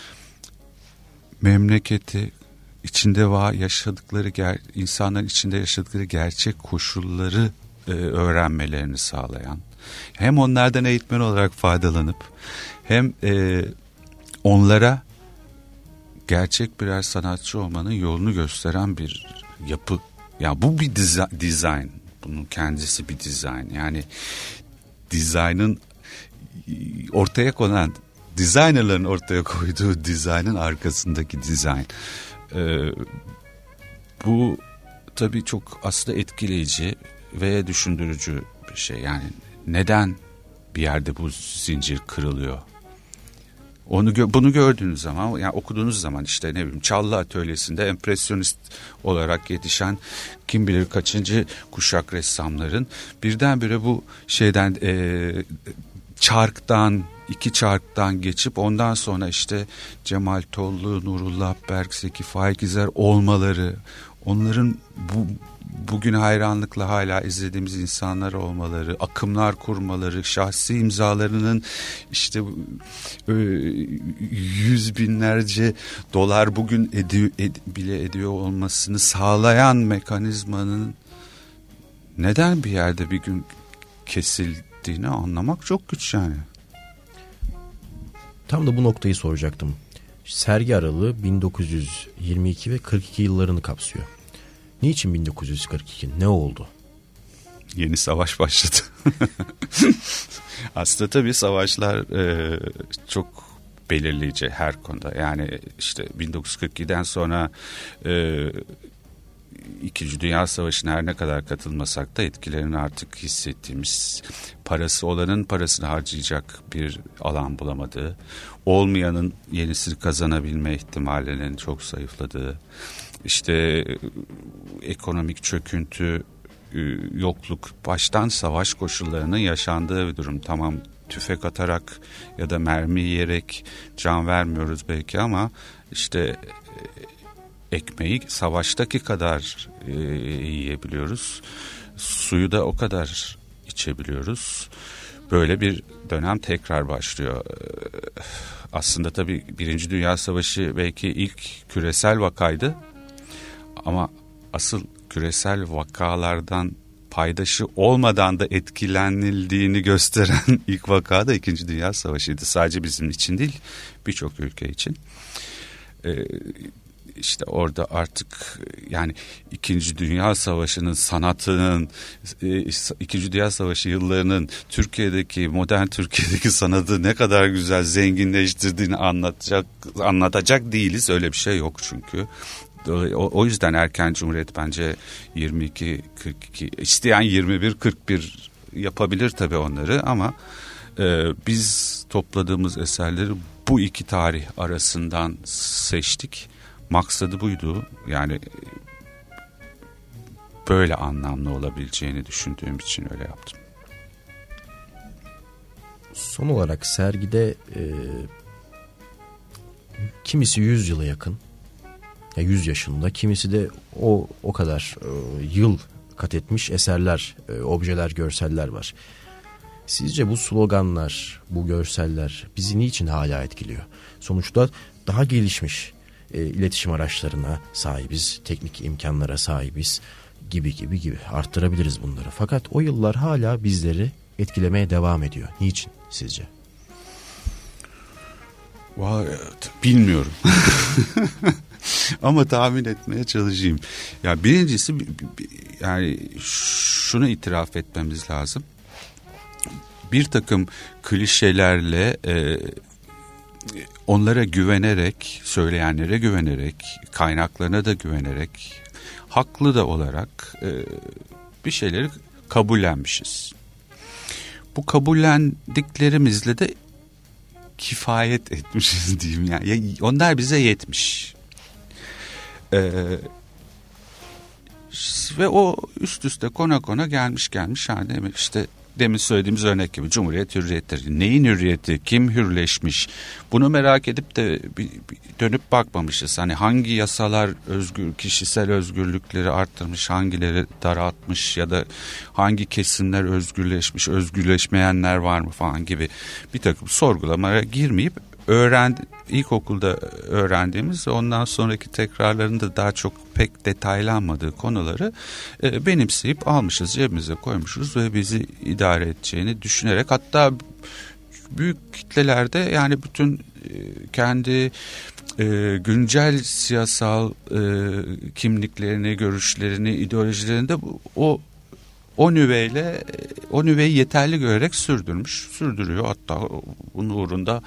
memleketi içinde var yaşadıkları ger, insanların içinde yaşadıkları gerçek koşulları e, öğrenmelerini sağlayan, hem onlardan eğitmen olarak faydalanıp hem e, onlara gerçek birer sanatçı olmanın yolunu gösteren bir yapı. Ya bu bir dizayn. Bunun kendisi bir dizayn. Yani dizaynın ortaya konan, designerların ortaya koyduğu dizaynın arkasındaki dizayn. Ee, bu tabii çok aslında etkileyici ve düşündürücü bir şey. Yani neden bir yerde bu zincir kırılıyor? Onu bunu gördüğünüz zaman, yani okuduğunuz zaman işte ne bileyim Çallı Atölyesi'nde empresyonist olarak yetişen kim bilir kaçıncı kuşak ressamların birdenbire bu şeyden e, çarktan iki çarktan geçip ondan sonra işte Cemal Tollu, Nurullah Berk, Zeki Faikizler olmaları, onların bu bugün hayranlıkla hala izlediğimiz insanlar olmaları, akımlar kurmaları, şahsi imzalarının işte yüz binlerce dolar bugün ediyor, ed, bile ediyor olmasını sağlayan mekanizmanın neden bir yerde bir gün kesildiğini anlamak çok güç yani. Tam da bu noktayı soracaktım. Sergi aralığı bin dokuz yüz yirmi iki ve kırk iki yıllarını kapsıyor. Niçin bin dokuz yüz kırk iki? Ne oldu? Yeni savaş başladı. Aslında tabii savaşlar e, çok belirleyici her konuda. Yani işte bin dokuz yüz kırk ikiden sonra e, İkinci Dünya Savaşı'na her ne kadar katılmasak da etkilerini artık hissettiğimiz, parası olanın parasını harcayacak bir alan bulamadığı, olmayanın yenisini kazanabilme ihtimalinin çok zayıfladığı, işte ekonomik çöküntü, yokluk, baştan savaş koşullarının yaşandığı bir durum. Tamam, tüfek atarak ya da mermi yiyerek can vermiyoruz belki ama işte ekmeği savaştaki kadar e, yiyebiliyoruz. Suyu da o kadar içebiliyoruz. Böyle bir dönem tekrar başlıyor. Aslında tabii Birinci Dünya Savaşı belki ilk küresel vakaydı. Ama asıl küresel vakalardan paydaşı olmadan da etkilenildiğini gösteren ilk vaka da İkinci Dünya Savaşı'ydı. Sadece bizim için değil, birçok ülke için. Ee, işte orada artık yani İkinci Dünya Savaşı'nın sanatının, İkinci Dünya Savaşı yıllarının Türkiye'deki, modern Türkiye'deki sanatı ne kadar güzel zenginleştirdiğini anlatacak anlatacak değiliz. Öyle bir şey yok çünkü. O yüzden erken Cumhuriyet bence yirmi iki kırk iki, isteyen yirmi bir kırk bir yapabilir tabii onları ama e, biz topladığımız eserleri bu iki tarih arasından seçtik. Maksadı buydu. Yani böyle anlamlı olabileceğini düşündüğüm için öyle yaptım. Son olarak sergide e, kimisi yüz yıla yakın, ya yüz yaşında, kimisi de o o kadar e, yıl kat etmiş eserler, e, objeler, görseller var. Sizce bu sloganlar, bu görseller bizi niçin hala etkiliyor? Sonuçta daha gelişmiş e, iletişim araçlarına sahibiz, teknik imkanlara sahibiz gibi gibi gibi arttırabiliriz bunları. Fakat o yıllar hala bizleri etkilemeye devam ediyor. Niçin sizce? Vay, bilmiyorum. Ama tahmin etmeye çalışayım. Ya birincisi yani şunu itiraf etmemiz lazım. Bir takım klişelerle e, onlara güvenerek, söyleyenlere güvenerek, kaynaklarına da güvenerek, haklı da olarak e, bir şeyleri kabullenmişiz. Bu kabullendiklerimizle de kifayet etmişiz diyeyim yani. Onlar bize yetmiş. Ee, ve o üst üste kona kona gelmiş gelmiş yani işte demin söylediğimiz örnek gibi Cumhuriyet hürriyettir. Neyin hürriyeti? Kim hürleşmiş? Bunu merak edip de bir, bir dönüp bakmamışız. Hani hangi yasalar özgür, kişisel özgürlükleri arttırmış, hangileri daraltmış ya da hangi kesimler özgürleşmiş, özgürleşmeyenler var mı falan gibi bir takım sorgulamaya girmeyip öğren ilkokulda öğrendiğimiz, ondan sonraki tekrarlarında daha çok pek detaylanmadığı konuları e, benimseyip almışız, cebimize koymuşuz ve bizi idare edeceğini düşünerek, hatta büyük kitlelerde yani bütün e, kendi e, güncel siyasal e, kimliklerini, görüşlerini, ideolojilerini de o O nüveyle, o nüveyi yeterli görerek sürdürmüş, sürdürüyor. Hatta bunun uğrunda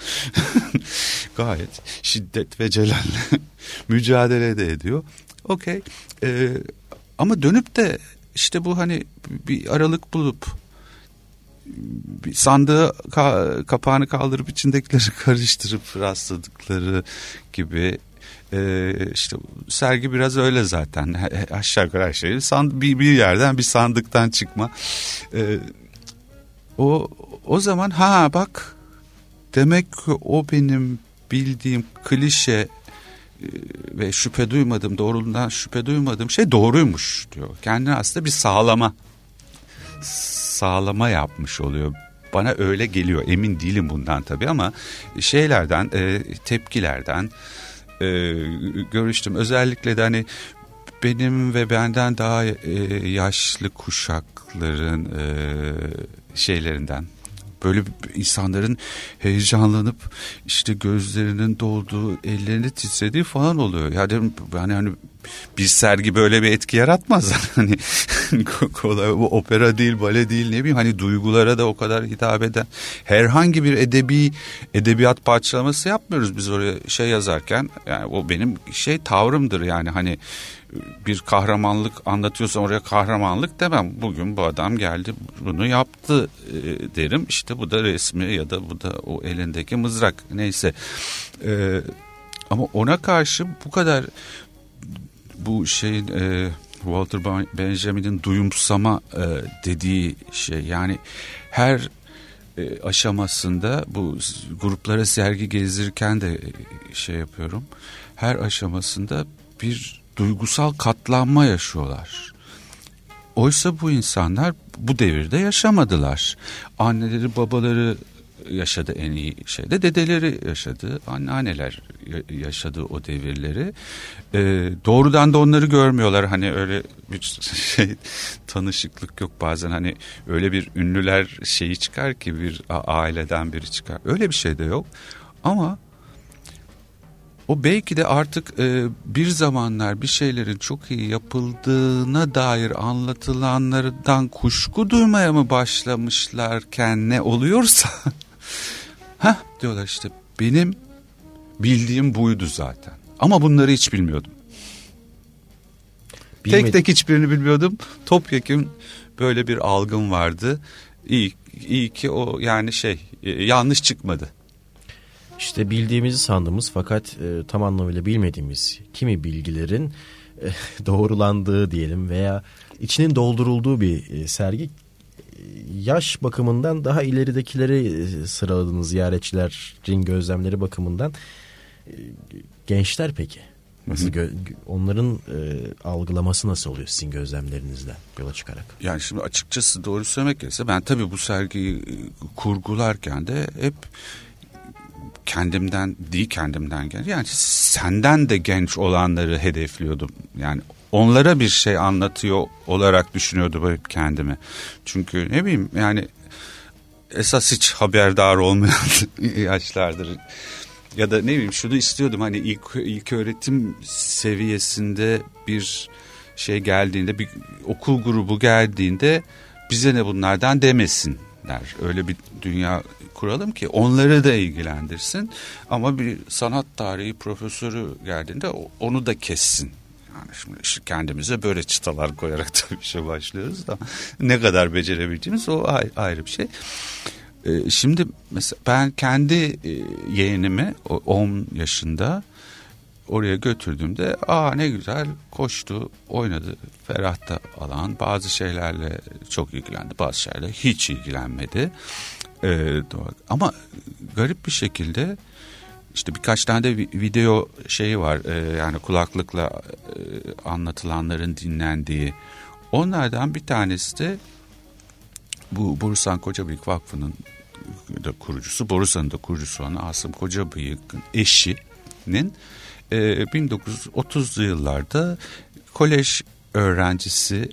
gayet şiddet ve celalle mücadele de ediyor. Okey. Ee, ama dönüp de işte bu hani bir aralık bulup bir sandığı ka- kapağını kaldırıp içindekileri karıştırıp rastladıkları gibi. Ee, işte sergi biraz öyle zaten, aşağı yukarı her şey Sand- bir, bir yerden bir sandıktan çıkma. Ee, o o zaman ha bak, demek ki o benim bildiğim klişe e, ve şüphe duymadığım, doğruluğundan şüphe duymadığım şey doğruymuş diyor. Kendine aslında bir sağlama sağlama yapmış oluyor. Bana öyle geliyor, emin değilim bundan tabii, ama şeylerden, e, tepkilerden Ee, görüştüm. Özellikle de hani benim ve benden daha e, yaşlı kuşakların e, şeylerinden, böyle insanların heyecanlanıp işte gözlerinin dolduğu, ellerini titrediği falan oluyor. Yani yani hani bir sergi böyle bir etki yaratmaz. Hani kolay, bu opera değil, bale değil, ne bileyim, hani duygulara da o kadar hitap eden herhangi bir edebi edebiyat parçalaması yapmıyoruz biz oraya şey yazarken. Yani o benim şey tavrımdır, yani hani bir kahramanlık anlatıyorsam oraya kahramanlık demem. Bugün bu adam geldi bunu yaptı e, derim. İşte bu da resmi ya da bu da o elindeki mızrak, neyse. E, ama ona karşı bu kadar bu şeyin e, Walter Benjamin'in duyumsama e, dediği şey, yani her e, aşamasında, bu gruplara sergi gezdirirken de şey yapıyorum, her aşamasında bir duygusal katlanma yaşıyorlar. Oysa bu insanlar bu devirde yaşamadılar. Anneleri, babaları yaşadı en iyi şeyde, dedeleri yaşadı, anneanneler yaşadı o devirleri. Ee, doğrudan da onları görmüyorlar. Hani öyle bir şey, tanışıklık yok bazen, hani öyle bir ünlüler şeyi çıkar ki bir aileden biri çıkar. Öyle bir şey de yok. Ama o belki de artık e, bir zamanlar bir şeylerin çok iyi yapıldığına dair anlatılanlardan kuşku duymaya mı başlamışlarken ne oluyorsa heh diyorlar, işte benim bildiğim buydu zaten. Ama bunları hiç bilmiyordum. Bilmedi. Tek tek hiçbirini bilmiyordum. Topyekun böyle bir algım vardı. İyi, iyi ki o yani şey e, yanlış çıkmadı. İşte bildiğimizi sandığımız fakat e, tam anlamıyla bilmediğimiz kimi bilgilerin e, doğrulandığı diyelim veya içinin doldurulduğu bir e, sergi. E, yaş bakımından daha ileridekileri e, sıraladığınız ziyaretçilerin gözlemleri bakımından e, gençler peki? Nasıl gö- onların e, algılaması nasıl oluyor sizin gözlemlerinizden yola çıkarak? Yani şimdi açıkçası doğru söylemek gerekirse ben tabii bu sergiyi kurgularken de hep kendimden değil kendimden genç, yani senden de genç olanları hedefliyordum. Yani onlara bir şey anlatıyor olarak düşünüyordum hep kendimi. Çünkü ne bileyim, yani esas hiç haberdar olmayan yaşlardır. Ya da ne bileyim, şunu istiyordum, hani ilk ilk öğretim seviyesinde bir şey geldiğinde, bir okul grubu geldiğinde bize ne bunlardan demesinler. Öyle bir dünya kuralım ki onları da ilgilendirsin, ama bir sanat tarihi profesörü geldiğinde onu da kessin. Yani şimdi işte kendimize böyle çıtalar koyarak tabii işe başlıyoruz da ne kadar becerebildiğimiz o ayrı bir şey. Ee, şimdi mesela ben kendi e, yeğenimi on yaşında oraya götürdüğümde aa ne güzel koştu, oynadı. Ferah da alan, bazı şeylerle çok ilgilendi, bazı şeylerle hiç ilgilenmedi. Ee, ama garip bir şekilde işte birkaç tane de video şeyi var, ee, yani kulaklıkla e, anlatılanların dinlendiği. Onlardan bir tanesi de bu Borusan Kocabıyık Vakfı'nın da kurucusu, Borusan'ın da kurucusu olan Asım Kocabıyık'ın eşinin e, bin dokuz yüz otuzlu yıllarda kolej öğrencisi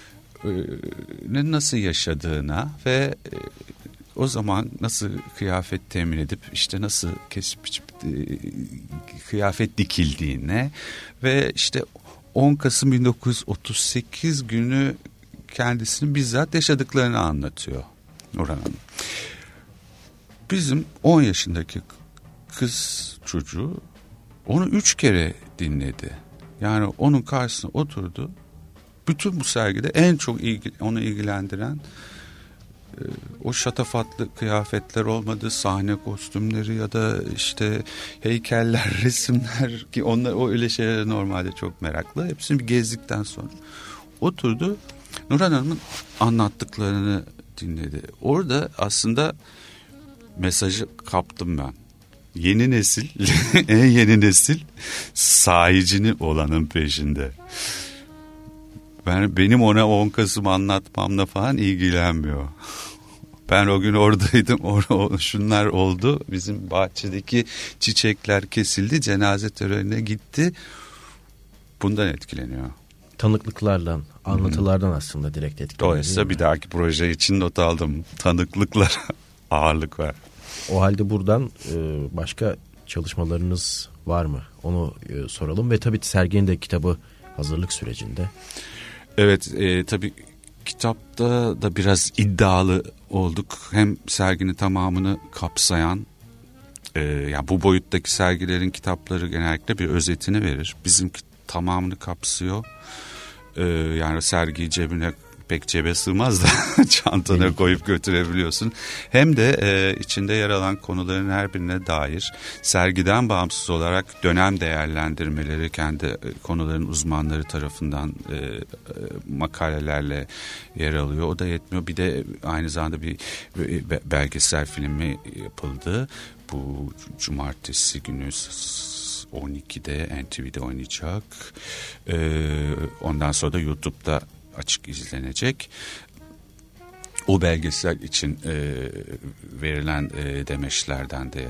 nasıl yaşadığına ve o zaman nasıl kıyafet temin edip işte nasıl kesip biçip kıyafet dikildiğine ve işte on Kasım bin dokuz yüz otuz sekiz günü kendisini bizzat yaşadıklarını anlatıyor Nurhan Hanım. Bizim on yaşındaki kız çocuğu onu üç kere dinledi. Yani onun karşısına oturdu. Bütün bu sergide en çok ilgi, onu ilgilendiren e, o şatafatlı kıyafetler olmadı, sahne kostümleri ya da işte heykeller, resimler ki onlar o öyle şeylere normalde çok meraklı. Hepsini bir gezdikten sonra oturdu. Nurhan Hanım'ın anlattıklarını dinledi. Orada aslında mesajı kaptım ben. Yeni nesil, en yeni nesil sahicini olanın peşinde. Ben, benim ona on Kasım anlatmamla falan ilgilenmiyor. Ben o gün oradaydım, or, şunlar oldu, bizim bahçedeki çiçekler kesildi, cenaze törenine gitti. Bundan etkileniyor. Tanıklıklardan, anlatılardan hmm. aslında direkt etkileniyor. Dolayısıyla bir dahaki proje için not aldım. Tanıklıklara ağırlık var. O halde buradan başka çalışmalarınız var mı? Onu soralım ve tabii serginin de kitabı hazırlık sürecinde. Evet, e, tabii kitapta da biraz iddialı olduk. Hem serginin tamamını kapsayan, e, yani bu boyuttaki sergilerin kitapları genellikle bir özetini verir. Bizimki tamamını kapsıyor. E, yani sergiyi cebine pek cebe sığmaz da çantana koyup götürebiliyorsun. Hem de e, içinde yer alan konuların her birine dair sergiden bağımsız olarak dönem değerlendirmeleri kendi e, konuların uzmanları tarafından e, e, makalelerle yer alıyor. O da yetmiyor. Bir de aynı zamanda bir e, belgesel filmi yapıldı. Bu cumartesi günü on ikide N T V'de oynayacak. E, ondan sonra da YouTube'da açık izlenecek. O belgesel için e, verilen e, demeçlerden de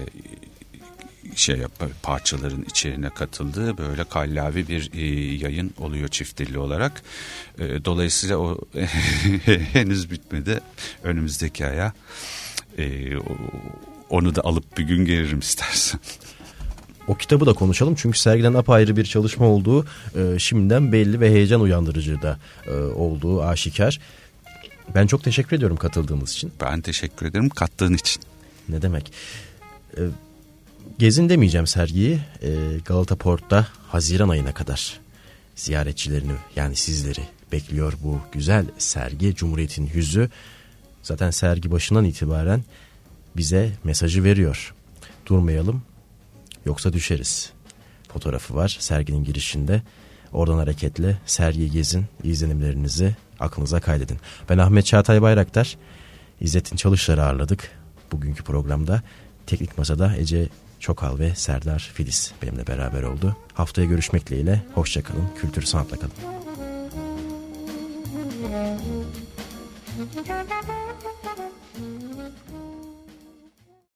şey yap, parçaların içeriğine katıldığı böyle kallavi bir e, yayın oluyor çift dilli olarak. E, dolayısıyla o henüz bitmedi. Önümüzdeki aya e, o, onu da alıp bir gün gelirim istersen. O kitabı da konuşalım çünkü sergiden apayrı bir çalışma olduğu e, şimdiden belli ve heyecan uyandırıcı da e, olduğu aşikar. Ben çok teşekkür ediyorum katıldığınız için. Ben teşekkür ederim kattığın için. Ne demek. E, gezin demeyeceğim sergiyi. E, Galata Port'ta Haziran ayına kadar ziyaretçilerini yani sizleri bekliyor bu güzel sergi. Cumhuriyet'in yüzü. Zaten sergi başından itibaren bize mesajı veriyor. Durmayalım. Yoksa düşeriz. Fotoğrafı var serginin girişinde. Oradan hareketle sergiyi gezin, izlenimlerinizi aklınıza kaydedin. Ben Ahmet Çağatay Bayraktar. İzzettin Çalışlar'ı ağırladık bugünkü programda. Teknik Masa'da Ece Çokal ve Serdar Filiz benimle beraber oldu. Haftaya görüşmek dileğiyle. Hoşça kalın. Kültür sanatla kalın.